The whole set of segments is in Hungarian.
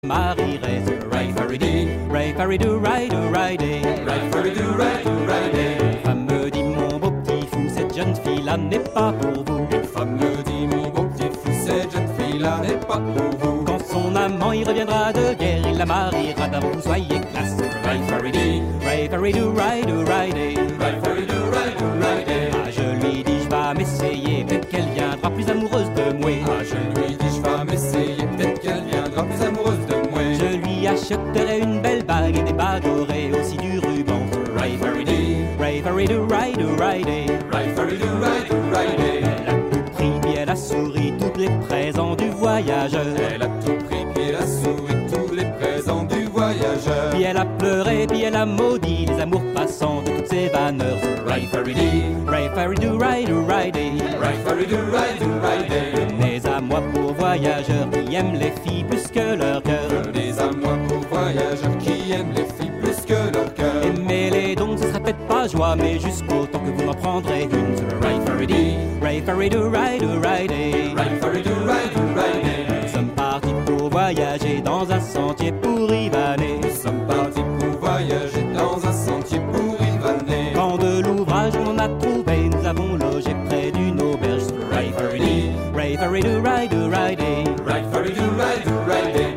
Marie reste right for do, right for do, right do, right day, right for do, right do, right day. Une femme me dit mon beau petit fou, cette jeune fille-là n'est pas pour vous. Une femme me dit mon beau petit fou, cette jeune fille-là n'est pas pour vous. Quand son amant y reviendra de guerre, il la mariera d'avant que vous soyez classe. Right for do, right for do, right do, right day, right for do, right do, right day. Ah, je lui dis je vais m'essayer, peut-être qu'elle viendra plus amoureuse de moi. Ah, je lui dis je vais m'essayer, peut-être qu'elle viendra plus amoureuse de moi. Je lui achèterai une belle bague et des bagues dorées, aussi du ruban. Right for do, right for do, right do, right day, right for do, right do, right day. Elle a tout pris, puis elle a souri, tous les présents du voyageur. Elle a tout pris, puis elle a souri, tous les présents du voyageur. Puis elle a pleuré, puis elle a maudit les amours passants de toutes ces vanneurs. Right for do, right for do, right do, right day, right for do, right do, right day. Venez à moi pour voyageurs qui aiment les filles plus que leur cœur. Venez à moi pour voyageurs qui aiment les filles plus que leur cœur. Aimez-les donc, ce sera peut-être pas joie, mais jusqu'au temps que vous en prendrez une. Right for do, right for do, right do, right day, right for do, right do, right day. Nous sommes partis pour voyager dans un sentier pour Rivaner. Nous sommes partis pour voyager dans un sentier pour Rivaner. Quand de l'ouvrage on en a trouvé, nous avons logé près d'une auberge. Right for do, right for do, right do, right day, right for do, right do, right day.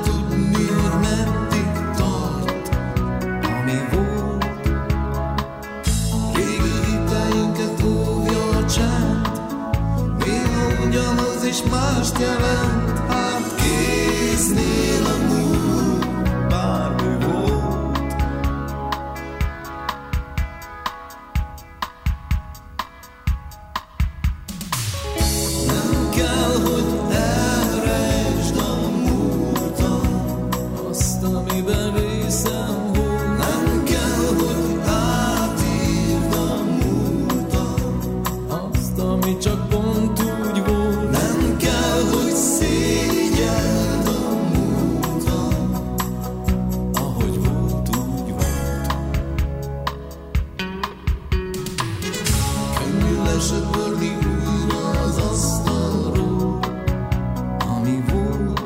tudni, hogy meddig tart, ami volt. Régi hiteinket óvja a csend, néha ugyanaz is mást jelent. Hát kéznél a múlt, bármi volt. Nem kell, hogy elrejtsd a múltat, azt, amiben részem volt. Nem kell, hogy átírd a múltat, azt, ami csak pont úgy volt. Nem kell, hogy szégyeld a múltat, ahogy volt, úgy volt. Könnyű lesöpörni újra az asztalról, ami volt,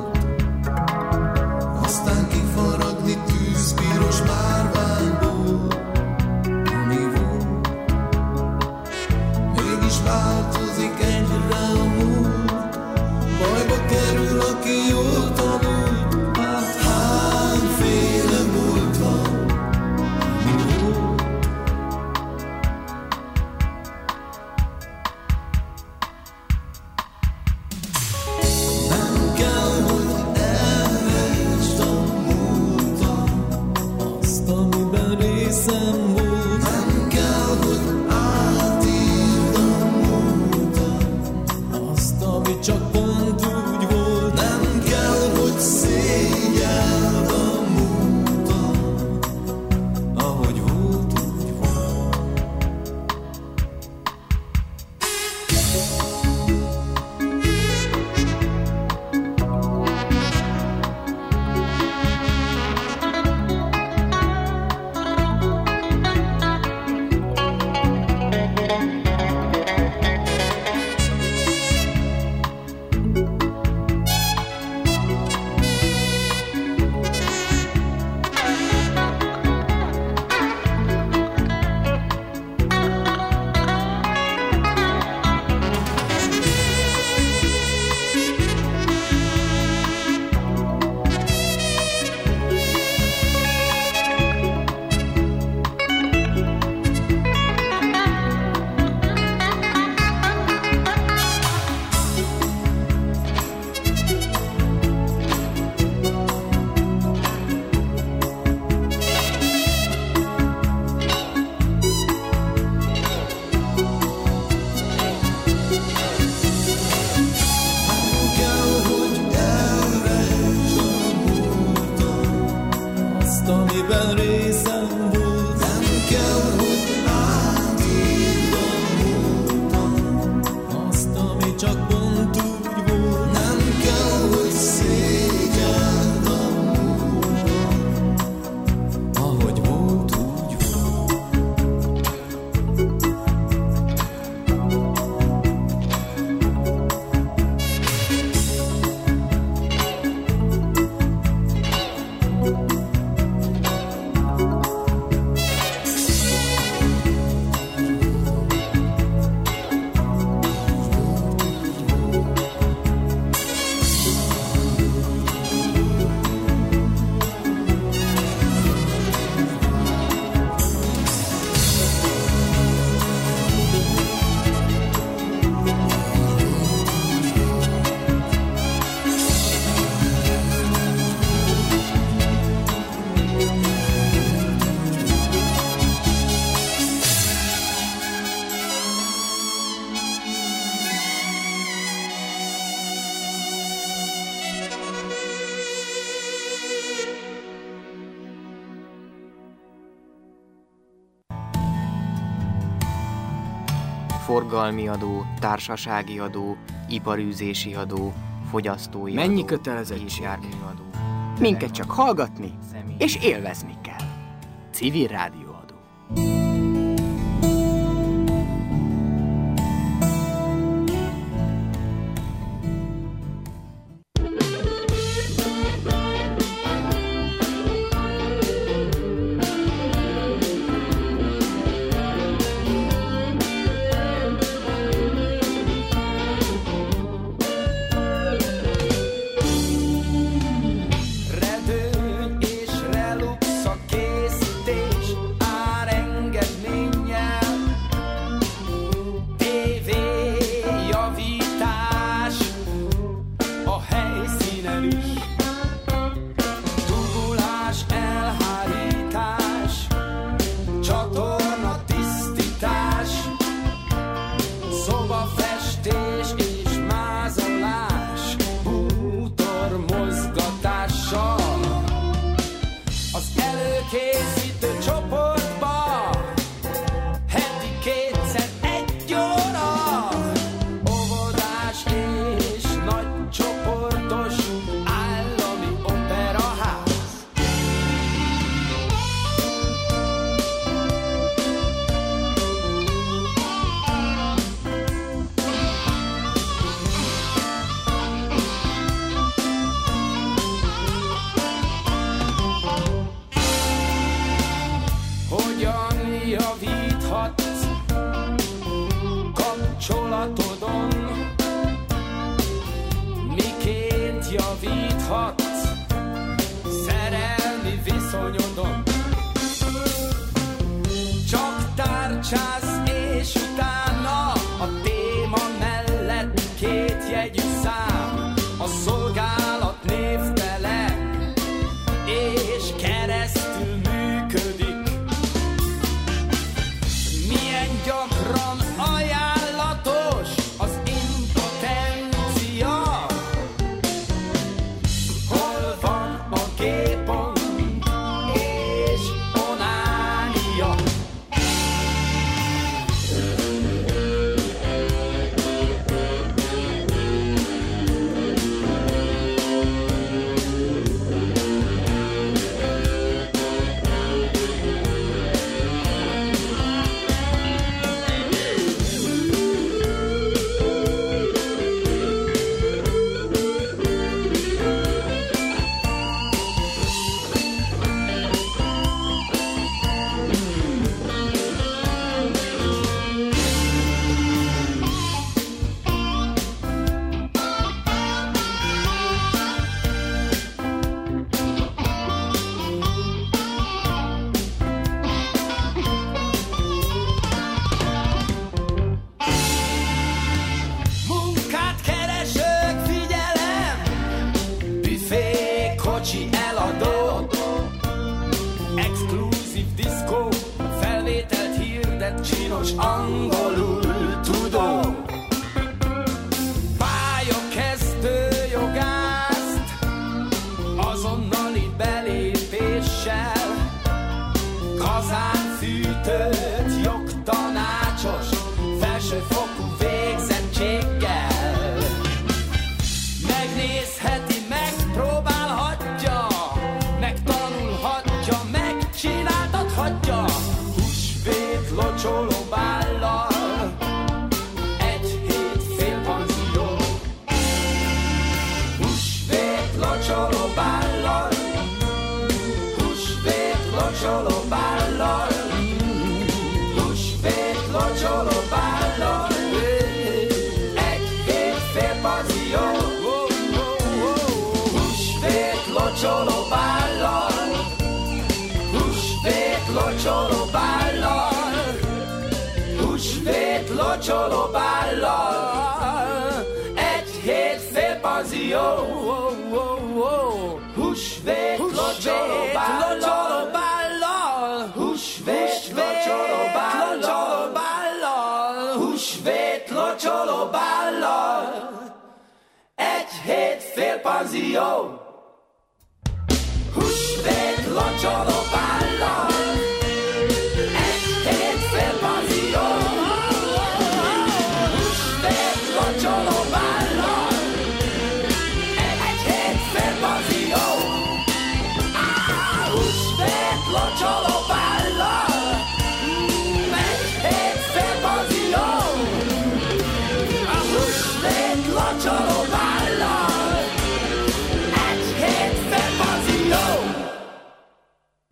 aztán kifaragni tűzpiros márványból, ami volt. Mégis változik egyre a múlt, bajba kerül, aki jól tanult. Hát hányféle múlt van, ami volt. Nem kell, hogy elrejtsd a múltat, azt, amiben részem volt. Nem kell, hogy átírd a múltat, azt, ami csak pont úgy volt. Nem kell, hogy szégyeld a múltat, ahogy volt, úgy volt. Nem kell, hogy elrejtsd a múltat, azt, amiben részem volt. Nem kell, hogy átírd a múltat, azt, ami csak pont úgy volt. Nem kell, hogy szégyeld a múltat, ahogy volt, úgy volt. Forgalmi adó, társasági adó, iparűzési adó, fogyasztói Mennyi adó, kötelezettség? és járműadó. Minket csak hallgatni és élvezni kell. Civil rádióadó. készítő csoportba, heti kétszer 1 óra, óvodás és nagy csoportos állami operaház. Hogyan javíthatsz kapcsolatodon? Miként javíthatsz szerelmi viszonyodon? Csak tárcsász és utána a téma mellett 2 jegyű szám, a szolgálat névtelen és keresztül működik. Milyen gyakran ajánlatos az impotencia? Hol van a G-pont és onánia? Munkát keresők, figyelem! Büfé, kocsi, eladó, exkluzív diszkó, felvételt hirdet csinos angolul tudó. Pályakezdő jogászt azonnali belépéssel, kazánfűtőt, jogtanácsos, felsőfokú végzettséggel. Megnézheti, megpróbálhatja, megtanulhatja, megcsináltathatja. Húsvét locsolóbállal, 1 hét félpanzió. Húsvét locsolóbállal, húsvét locsolóbállal, húsvét locsolóbállal, 1 hét félpanzió. Húsvét locsolóbállal, húsvét locsolóbállal, húsvét locsolóbállal, 1 hét félpanzió. Húsvét locsolóbállal, húsvét locsolóbállal, húsvét locsolóbállal, 1 hét félpanzió. Húsvét locsolóbállal, 1 hét félpanzió. Húsvét locsolóbállal, 1 hét félpanzió. Húsvét locsolóbállal, 1 hét félpanzió. Húsvét locsolóbállal, 1 hét félpanzió.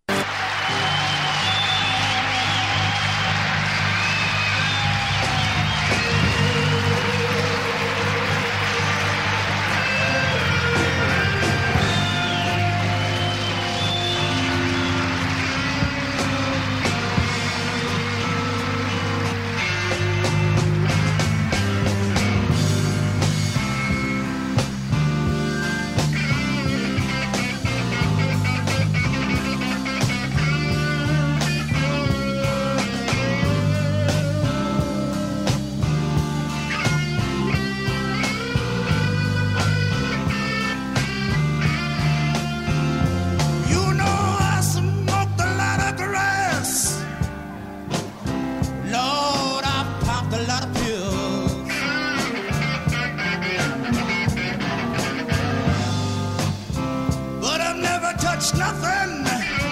touch nothing.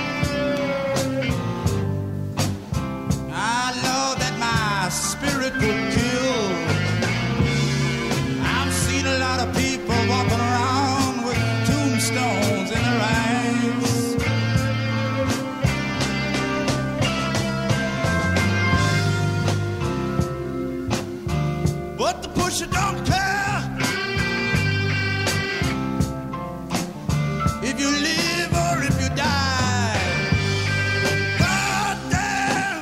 I know that my spirit would kill. I've seen a lot of people walking around with tombstones in their eyes. But the pusher don't care if you live or if you die. God damn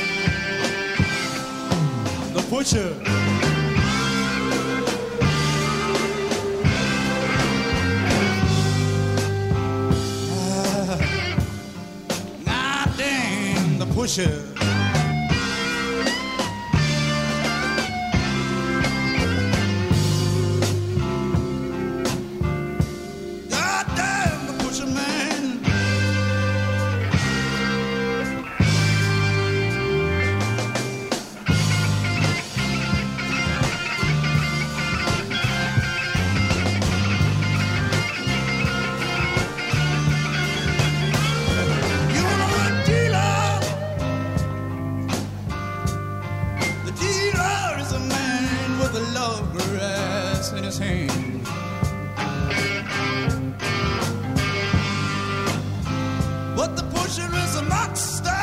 the pusher. God damn the pusher. In his hand, but the pusher is a monster.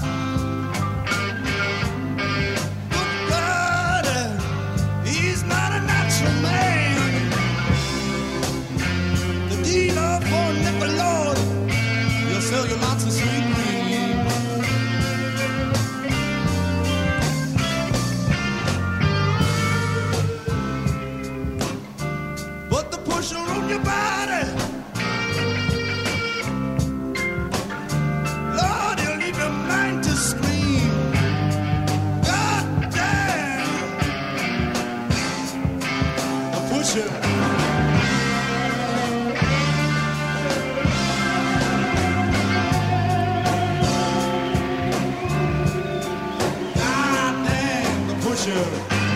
Good God, he's not a natural man. The dealer for nickel lord, he'll sell you lots of sweet cream. On your body, Lord, he'll leave your mind to scream. God damn the pusher. God damn the pusher.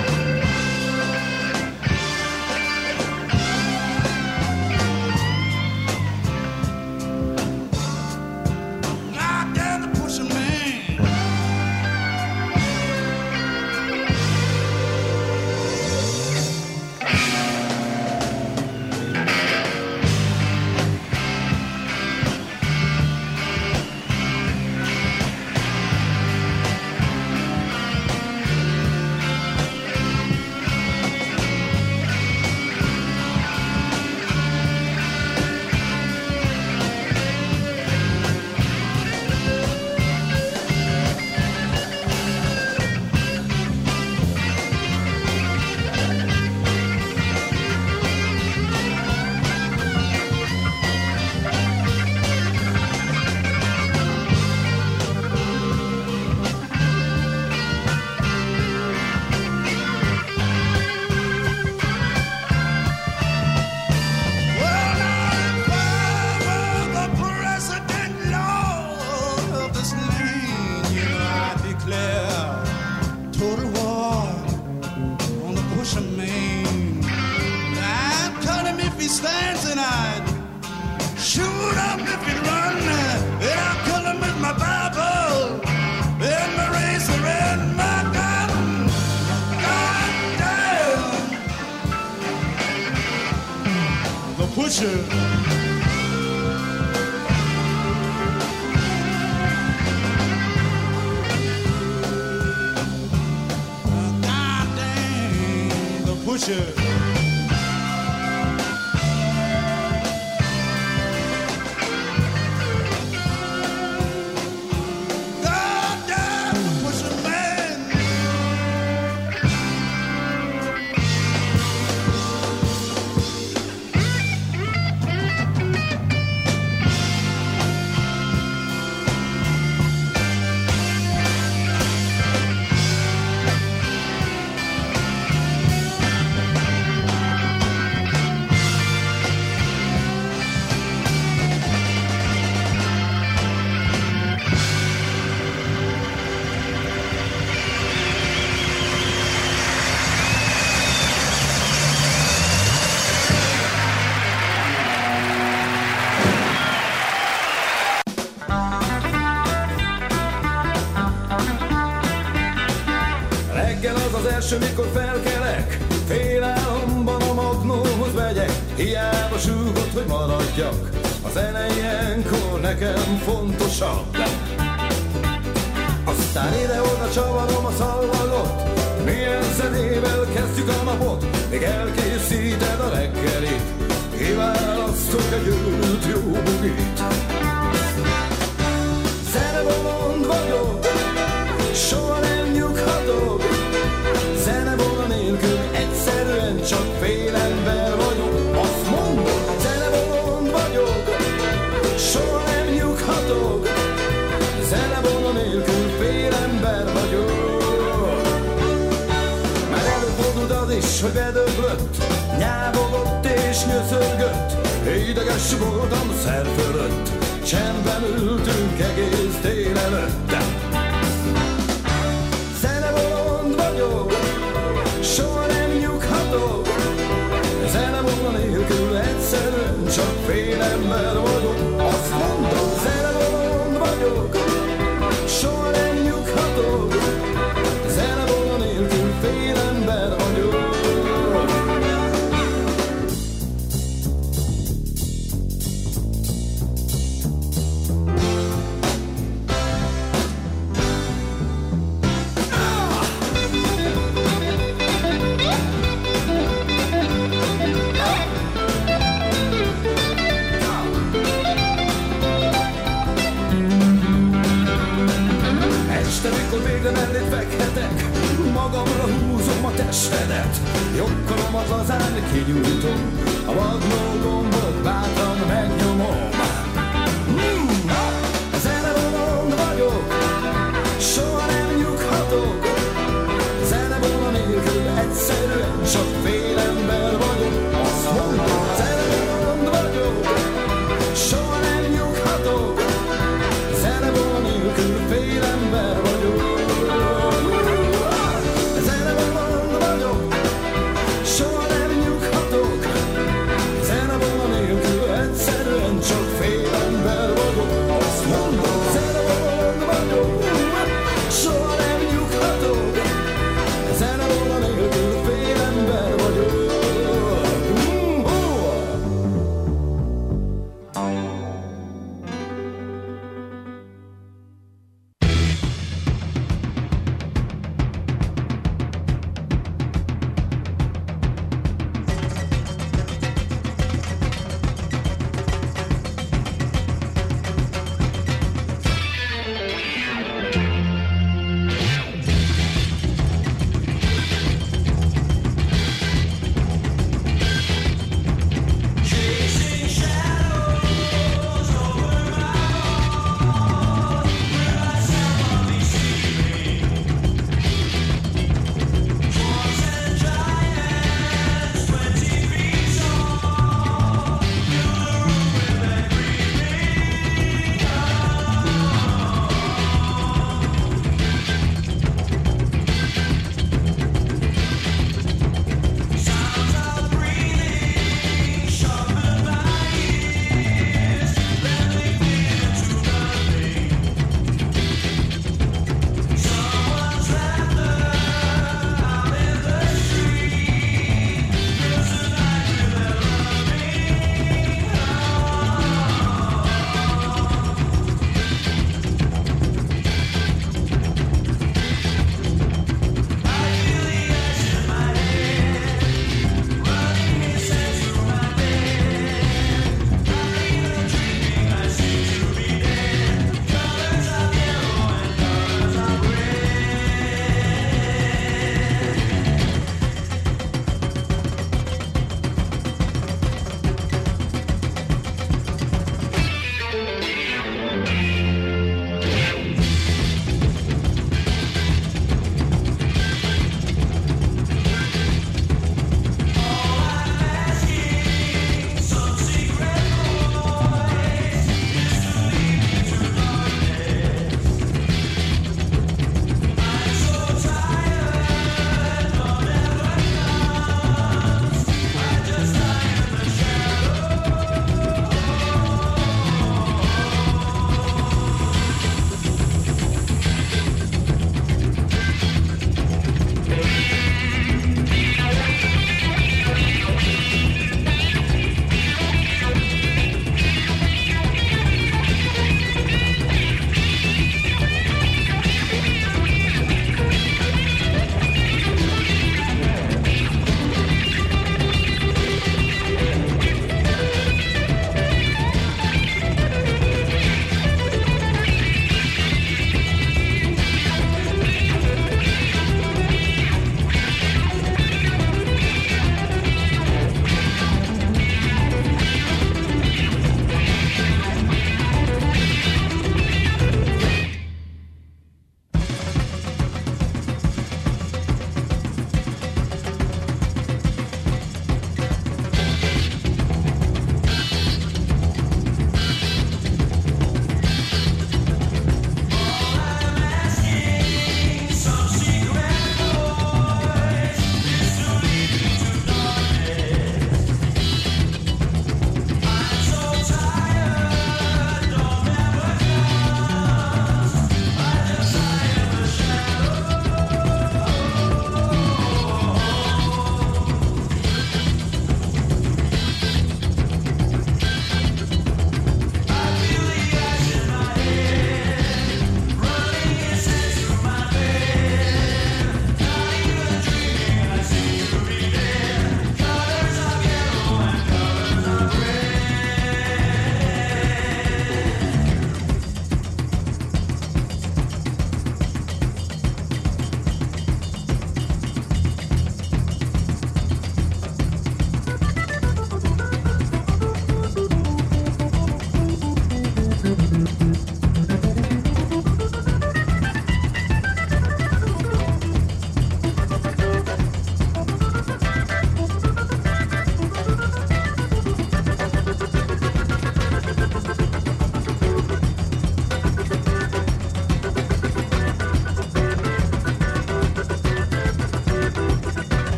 Pusher. God damn the pusher. első, mikor felkelek, félálomban a magnóhoz megyek. Hiába súgott, hogy maradjak, a zene ilyenkor nekem fontosabb. Aztán ide-oda csavarom a szalvagot, milyen zenével kezdjük a napot, még elkészíted a reggelit, kiválasztok egy őrült jó bugit. Zenebolond vagyok, soha nem nyughatok, zenebolond nélkül egyszerűen csak félember vagyok. Azt mondom, zenebolond vagyok, soha nem nyughatok, zenebolond nélkül félember vagyok. Már előfordult az is, hogy bedöglött, nyávogott és nyöszörgött, ideges voltam szer fölött, csendben ültünk egész délelőtt. Zenebolond vagyok, soha nem nyughatok, zenebolond nélkül egyszerűen csak félember vagyok. Azt mondom, zenebolond vagyok, soha nem nyughatok, zenebolond nélkül félember vagyok. Este, mikor végre mellét fekhetek, magamra húzom a testedet, jobbkalomat lazán kinyújtom, a magnó gombot bátran megnyomom.